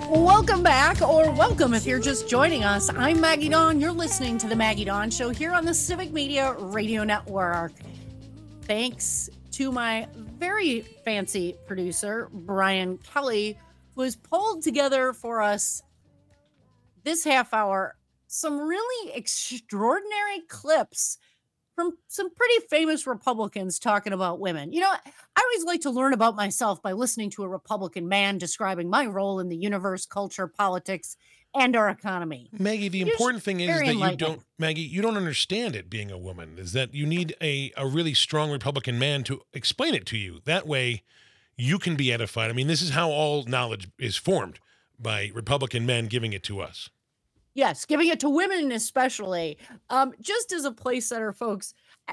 Welcome back, or welcome if you're just joining us. I'm Maggie Dawn. You're listening to The Maggie Dawn Show here on the Civic Media Radio Network. Thanks to my very fancy producer, Brian Kelly, who has pulled together for us this half hour some really extraordinary clips from some pretty famous Republicans talking about women. You know, I always like to learn about myself by listening to a Republican man describing my role in the universe, culture, politics, and our economy. Maggie, the It is important thing is very that you enlightening. don't, Maggie, you don't understand it being a woman, is that you need a really strong Republican man to explain it to you. That way you can be edified. I mean, this is how all knowledge is formed, by Republican men giving it to us. Yes, giving it to women especially. Just as a place setter, folks,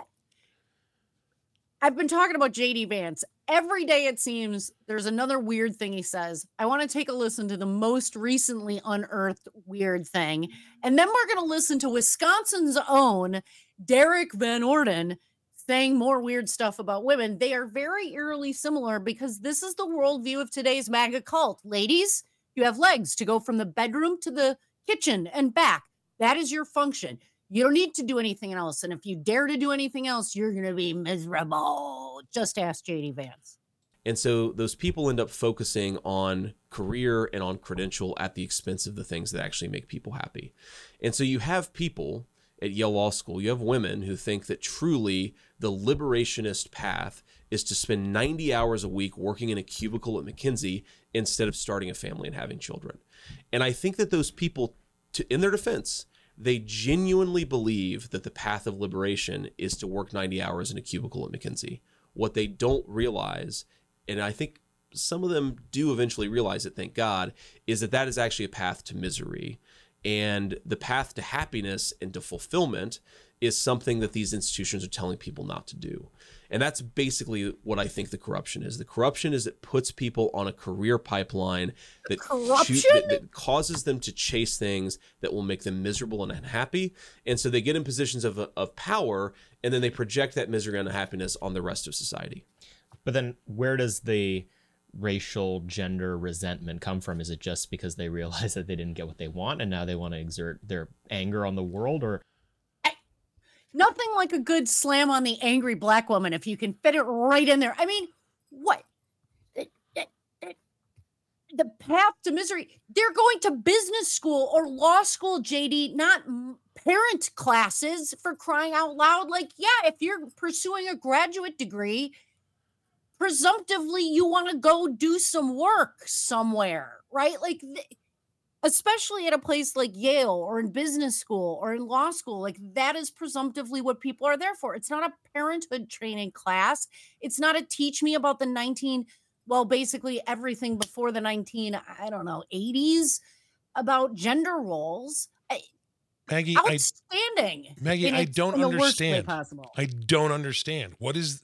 I've been talking about JD Vance. Every day it seems there's another weird thing he says. I want to take a listen to the most recently unearthed weird thing. And then we're going to listen to Wisconsin's own Derek Van Orden saying more weird stuff about women. They are very eerily similar because this is the worldview of today's MAGA cult. Ladies, you have legs to go from the bedroom to the kitchen and back. That is your function. You don't need to do anything else. And if you dare to do anything else, you're going to be miserable. Just ask JD Vance. And so those people end up focusing on career and on credential at the expense of the things that actually make people happy. And so you have people at Yale Law School, you have women who think that truly the liberationist path is to spend 90 hours a week working in a cubicle at McKinsey instead of starting a family and having children. And I think that those people, in their defense, they genuinely believe that the path of liberation is to work 90 hours in a cubicle at McKinsey. What they don't realize, and I think some of them do eventually realize it, thank God, is that that is actually a path to misery. And the path to happiness and to fulfillment is something that these institutions are telling people not to do. And that's basically what I think the corruption is. The corruption is it puts people on a career pipeline that, that causes them to chase things that will make them miserable and unhappy. And so they get in positions of power, and then they project that misery and unhappiness on the rest of society. But then where does the racial gender resentment come from? Is it just because they realize that they didn't get what they want and now they want to exert their anger on the world? Or nothing like a good slam on the angry black woman if you can fit it right in there. I mean, what? The path to misery. They're going to business school or law school, JD, not parent classes, for crying out loud. Like, yeah, if you're pursuing a graduate degree, presumptively you want to go do some work somewhere, right? Like, especially at a place like Yale or in business school or in law school, like that is presumptively what people are there for. It's not a parenthood training class. It's not a teach me about the basically everything before the 80s about gender roles. Maggie, outstanding. Maggie, I don't understand. I don't understand.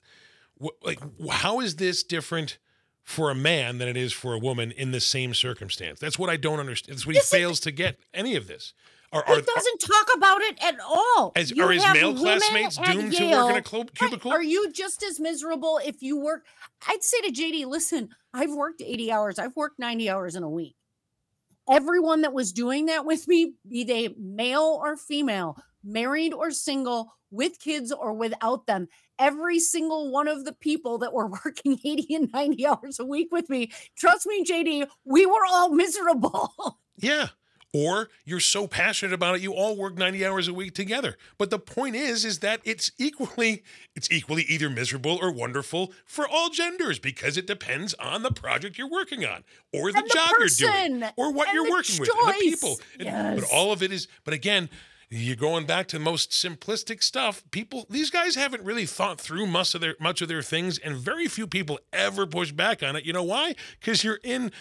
How is this different for a man than it is for a woman in the same circumstance? That's what I don't understand. That's what he fails to get any of this. He doesn't talk about it at all. Are his male classmates doomed to work in a cubicle? Are you just as miserable if you work? I'd say to JD, listen, I've worked 80 hours. I've worked 90 hours in a week. Everyone that was doing that with me, be they male or female, married or single, with kids or without them, every single one of the people that were working 80 and 90 hours a week with me, trust me, JD, we were all miserable. Yeah. Or you're so passionate about it, you all work 90 hours a week together. But the point is that it's equally either miserable or wonderful for all genders, because it depends on the project you're working on, or the job you're doing, or what you're working with, and the people. Yes. But all of it is, but again, you're going back to the most simplistic stuff. These guys haven't really thought through much of their things, and very few people ever push back on it. You know why? Because you're in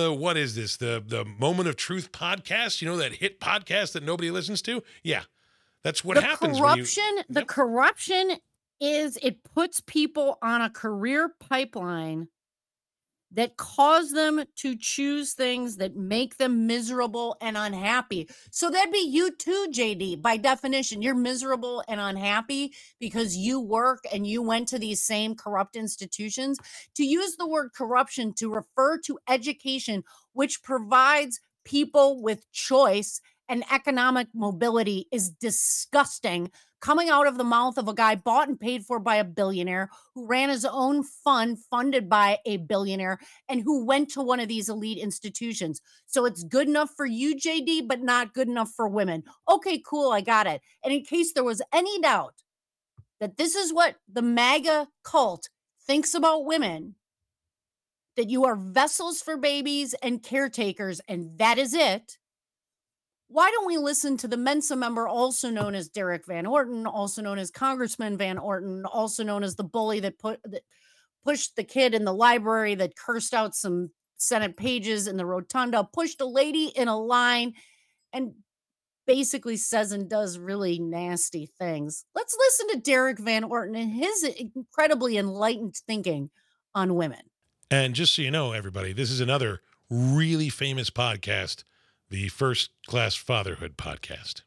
the Moment of Truth podcast, that hit podcast that nobody listens to? Yeah. That's what happens. The corruption is it puts people on a career pipeline that cause them to choose things that make them miserable and unhappy. So that'd be you too, JD. By definition, you're miserable and unhappy because you work and you went to these same corrupt institutions. To use the word corruption to refer to education, which provides people with choice and economic mobility, is disgusting, coming out of the mouth of a guy bought and paid for by a billionaire who ran his own fund funded by a billionaire and who went to one of these elite institutions. So it's good enough for you, JD, but not good enough for women. Okay, cool. I got it. And in case there was any doubt that this is what the MAGA cult thinks about women, that you are vessels for babies and caretakers, and that is it. Why don't we listen to the Mensa member, also known as Derek Van Orton, also known as Congressman Van Orton, also known as the bully that pushed the kid in the library, that cursed out some Senate pages in the rotunda, pushed a lady in a line, and basically says and does really nasty things. Let's listen to Derek Van Orton and his incredibly enlightened thinking on women. And just so you know, everybody, this is another really famous podcast, the First Class Fatherhood podcast.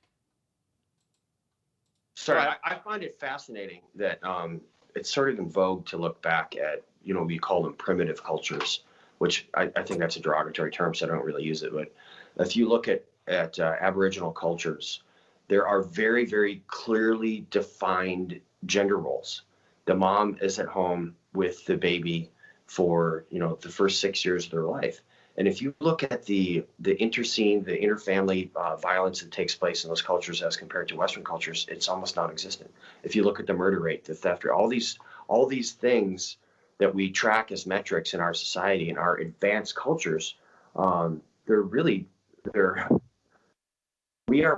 Sorry, I find it fascinating that it's sort of in vogue to look back at, we call them primitive cultures, which I think that's a derogatory term, so I don't really use it. But if you look at Aboriginal cultures, there are very, very clearly defined gender roles. The mom is at home with the baby for, the first 6 years of their life. And if you look at the interscene, the interfamily violence that takes place in those cultures as compared to Western cultures, it's almost non-existent. If you look at the murder rate, the theft rate, all these things that we track as metrics in our society and our advanced cultures, we are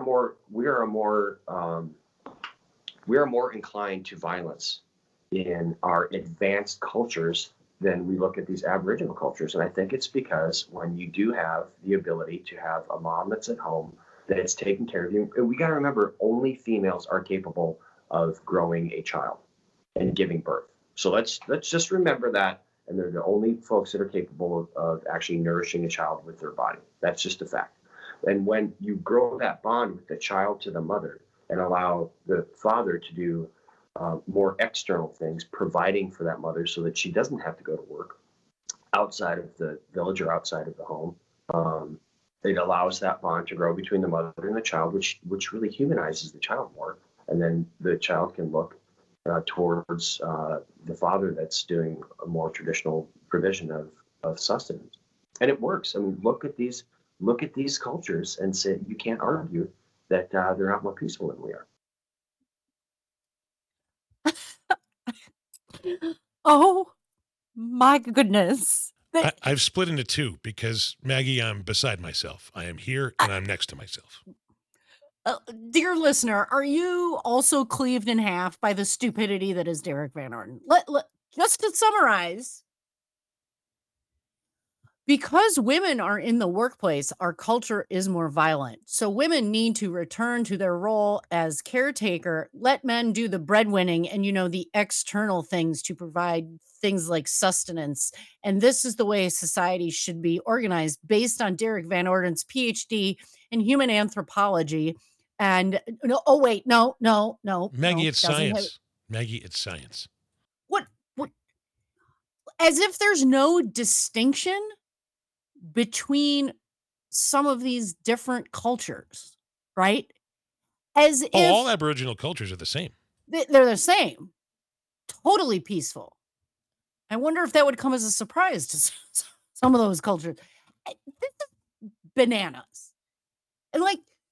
more inclined to violence in our advanced cultures than we look at these Aboriginal cultures. And I think it's because when you do have the ability to have a mom that's at home, that's taking care of you, we got to remember only females are capable of growing a child and giving birth. So let's just remember that. And they're the only folks that are capable of actually nourishing a child with their body. That's just a fact. And when you grow that bond with the child to the mother and allow the father to do more external things, providing for that mother so that she doesn't have to go to work outside of the village or outside of the home. It allows that bond to grow between the mother and the child, which really humanizes the child more. And then the child can look towards the father that's doing a more traditional provision of sustenance. And it works. I mean, look at these cultures and say, you can't argue that they're not more peaceful than we are. Oh my goodness. I've split into two because, Maggie, I'm beside myself. I am here and I'm next to myself. Dear listener, are you also cleaved in half by the stupidity that is Derek Van Orton? Just to summarize, because women are in the workplace, our culture is more violent. So women need to return to their role as caretaker, let men do the breadwinning and, the external things to provide things like sustenance. And this is the way society should be organized based on Derek Van Orton's PhD in human anthropology. And no, Maggie, it's science. Maggie, it's science. What? As if there's no distinction between some of these different cultures, right? As if all Aboriginal cultures are the same. They're the same. Totally peaceful. I wonder if that would come as a surprise to some of those cultures. This is bananas. And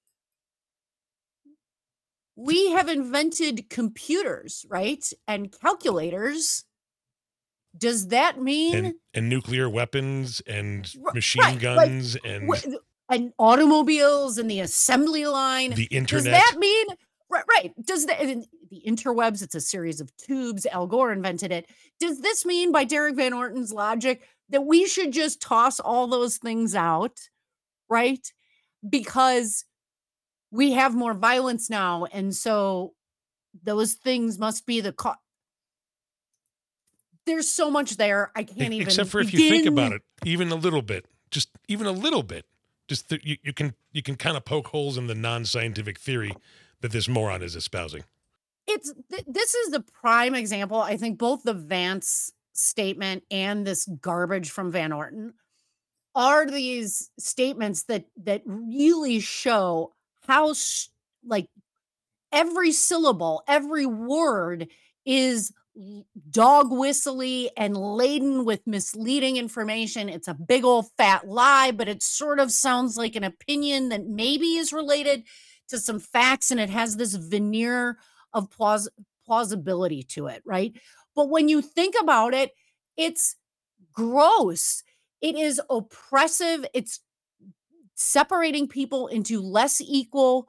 we have invented computers, right? And calculators. Does that mean and nuclear weapons and machine guns and automobiles and the assembly line? The internet. Does that mean right? Does the interwebs? It's a series of tubes. Al Gore invented it. Does this mean, by Derek Van Orton's logic, that we should just toss all those things out, right? Because we have more violence now, and so those things must be the cause. there's so much there. I can't even Except for if you think about it, even a little bit, just even a little bit, just you can kind of poke holes in the non-scientific theory that this moron is espousing. This is the prime example. I think both the Vance statement and this garbage from Van Orton are these statements that really show how like every syllable, every word is dog whistly and laden with misleading information. It's a big old fat lie, but it sort of sounds like an opinion that maybe is related to some facts, and it has this veneer of plausibility to it, right? But when you think about it, it's gross. It is oppressive. It's separating people into less equal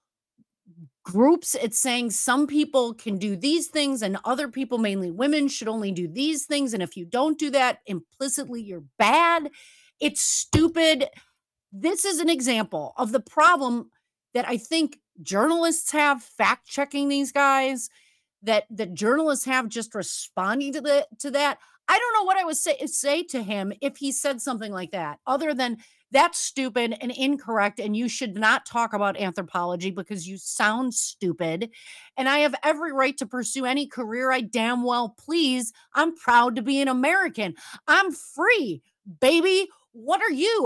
groups. It's saying some people can do these things and other people, mainly women, should only do these things. And if you don't do that, implicitly you're bad. It's stupid. This is an example of the problem that I think journalists have fact checking these guys, that journalists have just responding to that. I don't know what I would say to him if he said something like that, other than that's stupid and incorrect, and you should not talk about anthropology because you sound stupid. And I have every right to pursue any career I damn well please. I'm proud to be an American. I'm free, baby. What are you?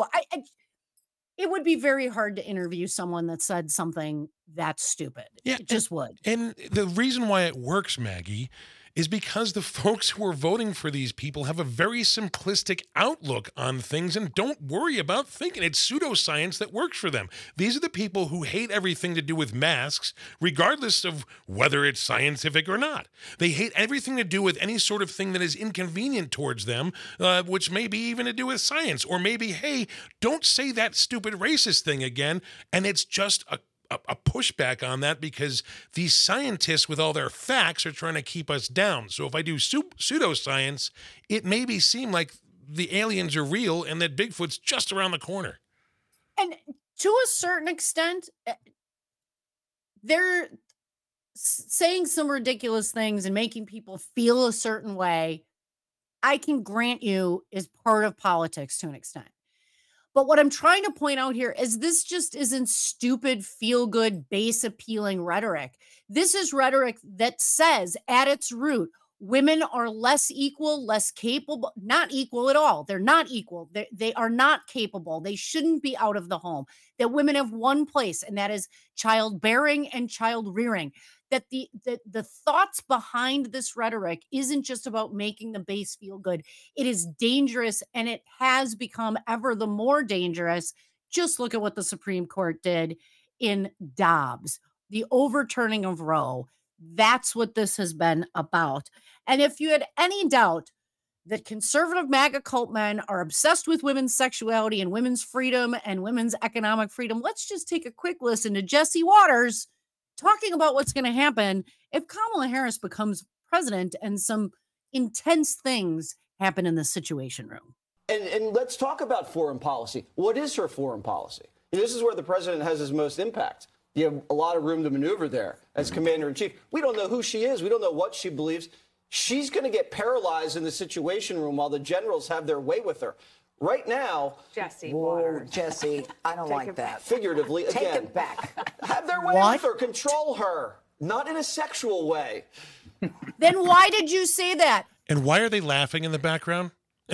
It would be very hard to interview someone that said something that stupid. Yeah, it just would. And the reason why it works, Maggie, is because the folks who are voting for these people have a very simplistic outlook on things and don't worry about thinking. It's pseudoscience that works for them. These are the people who hate everything to do with masks, regardless of whether it's scientific or not. They hate everything to do with any sort of thing that is inconvenient towards them, which may be even to do with science. Or maybe, hey, don't say that stupid racist thing again. And it's just a pushback on that because these scientists with all their facts are trying to keep us down. So if I do pseudoscience, it maybe seem like the aliens are real and that Bigfoot's just around the corner. And to a certain extent, they're saying some ridiculous things and making people feel a certain way. I can grant you is part of politics to an extent. But what I'm trying to point out here is this just isn't stupid, feel-good, base-appealing rhetoric. This is rhetoric that says, at its root, women are less equal, less capable, not equal at all. They're not equal. They are not capable. They shouldn't be out of the home. That women have one place, and that is childbearing and child rearing. That the thoughts behind this rhetoric isn't just about making the base feel good. It is dangerous, and it has become ever the more dangerous. Just look at what the Supreme Court did in Dobbs, the overturning of Roe. That's what this has been about. And if you had any doubt that conservative MAGA cult men are obsessed with women's sexuality and women's freedom and women's economic freedom, let's just take a quick listen to Jesse Waters talking about what's going to happen if Kamala Harris becomes president and some intense things happen in the Situation Room. And let's talk about foreign policy. What is her foreign policy? And this is where the president has his most impact. You have a lot of room to maneuver there as commander-in-chief. We don't know who she is. We don't know what she believes. She's going to get paralyzed in the Situation Room while the generals have their way with her. Right now, Jesse, Jesse, I don't like that. Figuratively, Take again, it back. have their way with her, control her, not in a sexual way. Then why did you say that? And why are they laughing in the background?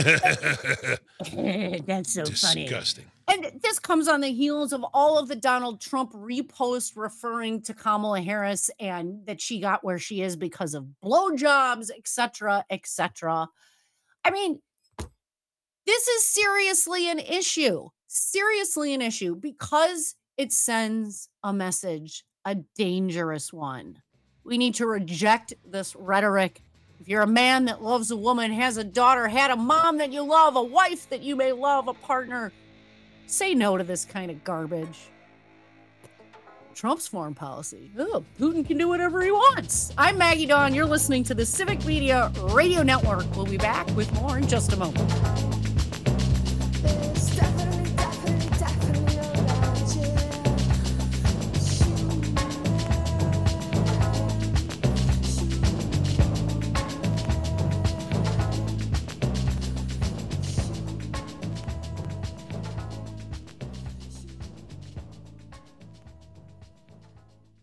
That's so funny. Disgusting. And this comes on the heels of all of the Donald Trump reposts referring to Kamala Harris and that she got where she is because of blowjobs, et cetera, et cetera. I mean, this is seriously an issue because it sends a message, a dangerous one. We need to reject this rhetoric. If you're a man that loves a woman, has a daughter, had a mom that you love, a wife that you may love, a partner, say no to this kind of garbage. Trump's foreign policy. Oh, Putin can do whatever he wants. I'm Maggie Dawn. You're listening to the Civic Media Radio Network. We'll be back with more in just a moment.